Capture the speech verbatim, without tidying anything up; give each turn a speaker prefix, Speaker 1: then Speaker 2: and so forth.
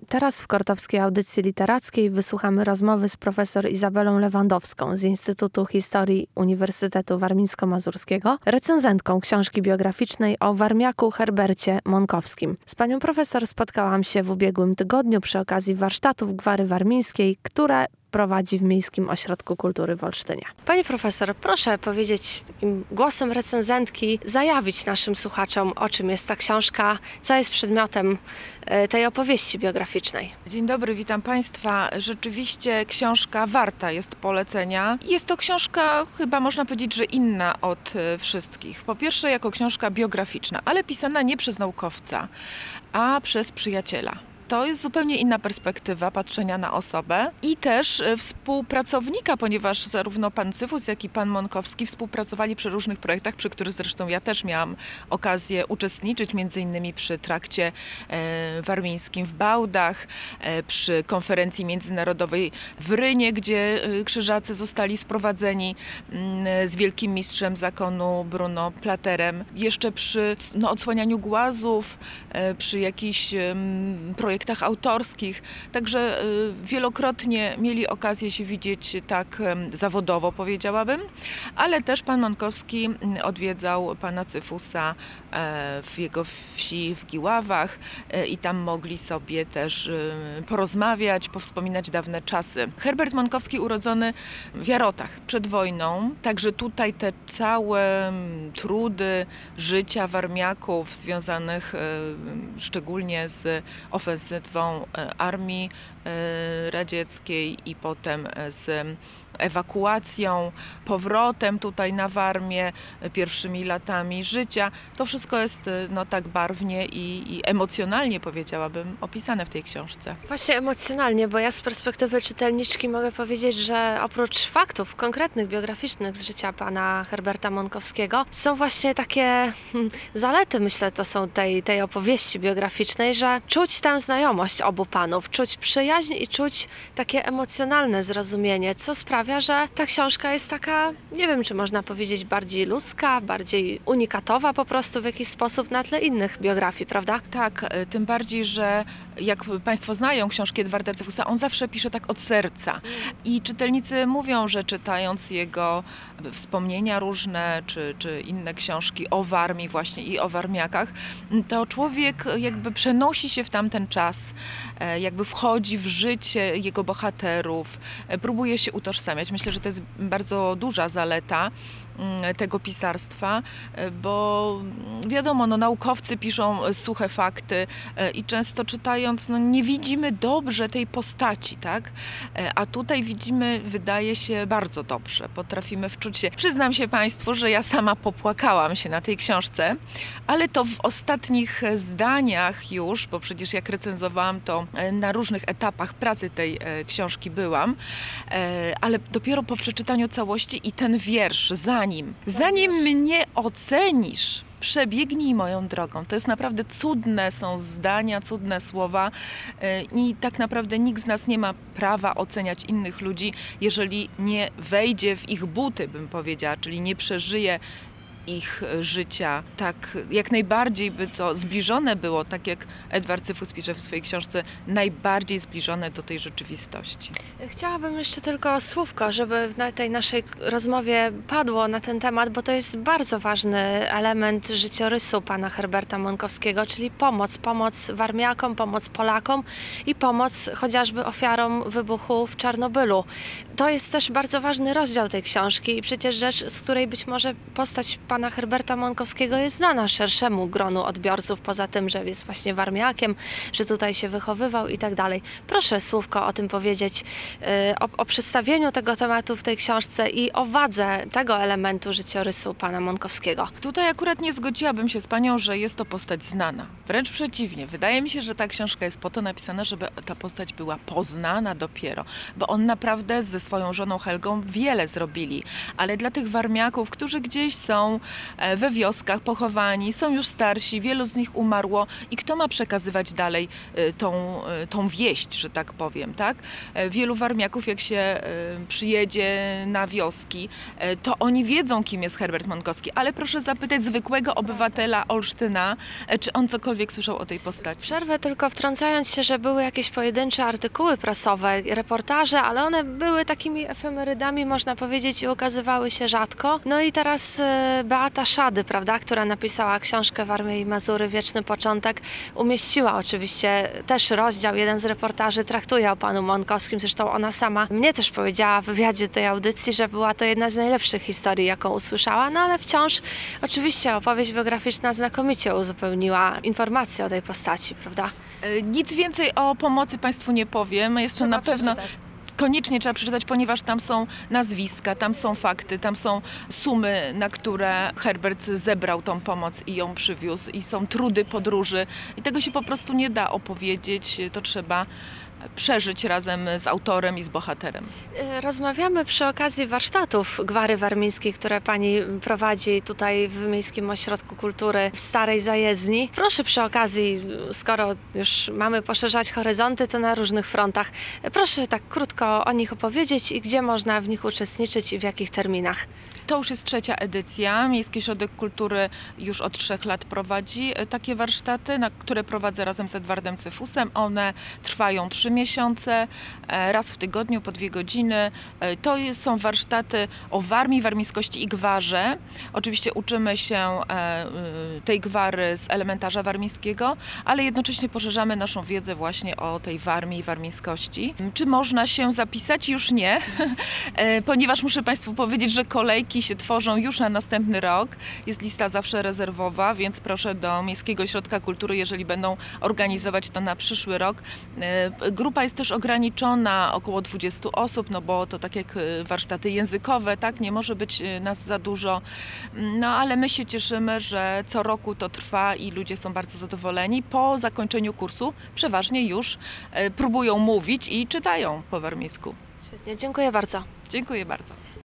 Speaker 1: Teraz w Kortowskiej Audycji Literackiej wysłuchamy rozmowy z profesor Izabelą Lewandowską z Instytutu Historii Uniwersytetu Warmińsko-Mazurskiego, recenzentką książki biograficznej o Warmiaku Herbercie Monkowskim. Z panią profesor spotkałam się w ubiegłym tygodniu przy okazji warsztatów Gwary Warmińskiej, które prowadzi w Miejskim Ośrodku Kultury w Olsztynie. Pani profesor, proszę powiedzieć takim głosem recenzentki, zajawić naszym słuchaczom, o czym jest ta książka, co jest przedmiotem tej opowieści biograficznej.
Speaker 2: Dzień dobry, witam Państwa. Rzeczywiście książka warta jest polecenia. Jest to książka, chyba można powiedzieć, że inna od wszystkich. Po pierwsze jako książka biograficzna, ale pisana nie przez naukowca, a przez przyjaciela. To jest zupełnie inna perspektywa patrzenia na osobę i też współpracownika, ponieważ zarówno pan Cyfus, jak i pan Monkowski współpracowali przy różnych projektach, przy których zresztą ja też miałam okazję uczestniczyć, między innymi przy trakcie e, warmińskim w Bałdach, e, przy konferencji międzynarodowej w Rynie, gdzie e, krzyżacy zostali sprowadzeni e, z wielkim mistrzem zakonu Bruno Platerem. Jeszcze przy no, odsłanianiu głazów, e, przy jakichś e, projektach projektach autorskich, także y, wielokrotnie mieli okazję się widzieć tak y, zawodowo, powiedziałabym, ale też pan Monkowski odwiedzał pana Cyfusa y, w jego wsi w Giławach y, i tam mogli sobie też y, porozmawiać, powspominać dawne czasy. Herbert Monkowski urodzony w Jarotach przed wojną, także tutaj te całe trudy życia warmiaków związanych y, szczególnie z ofensywą armii radzieckiej i potem z ewakuacją, powrotem tutaj na Warmię, pierwszymi latami życia. To wszystko jest no, tak barwnie i, i emocjonalnie, powiedziałabym, opisane w tej książce.
Speaker 1: Właśnie emocjonalnie, bo ja z perspektywy czytelniczki mogę powiedzieć, że oprócz faktów konkretnych, biograficznych z życia pana Herberta Monkowskiego, są właśnie takie hmm, zalety, myślę, to są tej, tej opowieści biograficznej, że czuć tę znajomość obu panów, czuć przyjaźń i czuć takie emocjonalne zrozumienie, co sprawia, że ta książka jest taka, nie wiem, czy można powiedzieć bardziej ludzka, bardziej unikatowa po prostu w jakiś sposób na tle innych biografii, prawda?
Speaker 2: Tak, tym bardziej, że jak Państwo znają książki Edwarda Cyfusa, on zawsze pisze tak od serca i czytelnicy mówią, że czytając jego wspomnienia różne, czy, czy inne książki o Warmii właśnie i o warmiakach, to człowiek jakby przenosi się w tamten czas, jakby wchodzi w życie jego bohaterów, próbuje się utożsamiać. Myślę, że to jest bardzo duża zaleta tego pisarstwa, bo wiadomo, no, naukowcy piszą suche fakty i często czytając, no, nie widzimy dobrze tej postaci, tak? A tutaj widzimy, wydaje się, bardzo dobrze. Potrafimy wczuć się. Przyznam się Państwu, że ja sama popłakałam się na tej książce, ale to w ostatnich zdaniach już, bo przecież jak recenzowałam, to na różnych etapach pracy tej książki byłam, ale dopiero po przeczytaniu całości i ten wiersz za nim, zanim mnie ocenisz, przebiegnij moją drogą. To jest naprawdę cudne są zdania, cudne słowa i tak naprawdę nikt z nas nie ma prawa oceniać innych ludzi, jeżeli nie wejdzie w ich buty, bym powiedziała, czyli nie przeżyje ich życia, tak jak najbardziej by to zbliżone było, tak jak Edward Cyfus pisze w swojej książce, najbardziej zbliżone do tej rzeczywistości.
Speaker 1: Chciałabym jeszcze tylko słówko, żeby na tej naszej rozmowie padło na ten temat, bo to jest bardzo ważny element życiorysu pana Herberta Monkowskiego, czyli pomoc, pomoc warmiakom, pomoc Polakom i pomoc chociażby ofiarom wybuchu w Czarnobylu. To jest też bardzo ważny rozdział tej książki i przecież rzecz, z której być może postać pana Herberta Monkowskiego jest znana szerszemu gronu odbiorców, poza tym, że jest właśnie warmiakiem, że tutaj się wychowywał i tak dalej. Proszę słówko o tym powiedzieć, o, o przedstawieniu tego tematu w tej książce i o wadze tego elementu życiorysu pana Monkowskiego.
Speaker 2: Tutaj akurat nie zgodziłabym się z panią, że jest to postać znana. Wręcz przeciwnie. Wydaje mi się, że ta książka jest po to napisana, żeby ta postać była poznana dopiero, bo on naprawdę ze swoją żoną Helgą wiele zrobili, ale dla tych warmiaków, którzy gdzieś są e, we wioskach pochowani, są już starsi, wielu z nich umarło i kto ma przekazywać dalej e, tą, e, tą wieść, że tak powiem, tak? E, Wielu warmiaków, jak się e, przyjedzie na wioski, e, to oni wiedzą, kim jest Herbert Monkowski, ale proszę zapytać zwykłego obywatela Olsztyna, e, czy on cokolwiek słyszał o tej postaci.
Speaker 1: Przerwę tylko wtrącając się, że były jakieś pojedyncze artykuły prasowe, reportaże, ale one były takimi efemerydami, można powiedzieć, i ukazywały się rzadko. No i teraz e, Beata Szady, prawda, która napisała książkę Warmia i Mazury, Wieczny Początek, umieściła oczywiście też rozdział, jeden z reportaży traktuje o panu Monkowskim, zresztą ona sama mnie też powiedziała w wywiadzie tej audycji, że była to jedna z najlepszych historii, jaką usłyszała, no ale wciąż oczywiście opowieść biograficzna znakomicie uzupełniła informacje o tej postaci, prawda?
Speaker 2: E, Nic więcej o pomocy Państwu nie powiem. Jest to
Speaker 1: Trzeba
Speaker 2: na pewno
Speaker 1: przeczytać.
Speaker 2: koniecznie trzeba przeczytać, ponieważ tam są nazwiska, tam są fakty, tam są sumy, na które Herbert zebrał tą pomoc i ją przywiózł i są trudy podróży i tego się po prostu nie da opowiedzieć, to trzeba przeżyć razem z autorem i z bohaterem.
Speaker 1: Y, Rozmawiamy przy okazji warsztatów Gwary Warmińskiej, które pani prowadzi tutaj w Miejskim Ośrodku Kultury w Starej Zajezdni. Proszę przy okazji, skoro już mamy poszerzać horyzonty, to na różnych frontach, proszę tak krótko o nich opowiedzieć i gdzie można w nich uczestniczyć i w jakich terminach.
Speaker 2: To już jest trzecia edycja. Miejski Ośrodek Kultury już od trzech lat prowadzi e, takie warsztaty, na które prowadzę razem z Edwardem Cyfusem. One trwają trzy miesiące, e, raz w tygodniu po dwie godziny. E, To jest- są warsztaty o warmii, warmińskości i gwarze. Oczywiście uczymy się e, y, tej gwary z elementarza warmińskiego, ale jednocześnie poszerzamy naszą wiedzę właśnie o tej warmii i warmińskości. Czy można się zapisać? Już nie, e, ponieważ muszę Państwu powiedzieć, że kolejki się tworzą już na następny rok. Jest lista zawsze rezerwowa, więc proszę do Miejskiego Ośrodka Kultury, jeżeli będą organizować to na przyszły rok. E, Grupa jest też ograniczona, około dwudziestu osób, no bo to tak jak e, warsztaty językowe, tak, nie może być e, nas za dużo. No ale my się cieszymy, że co roku to trwa i ludzie są bardzo zadowoleni. Po zakończeniu kursu przeważnie już e, próbują mówić i czytają po warmińsku.
Speaker 1: Świetnie, dziękuję bardzo.
Speaker 2: Dziękuję bardzo.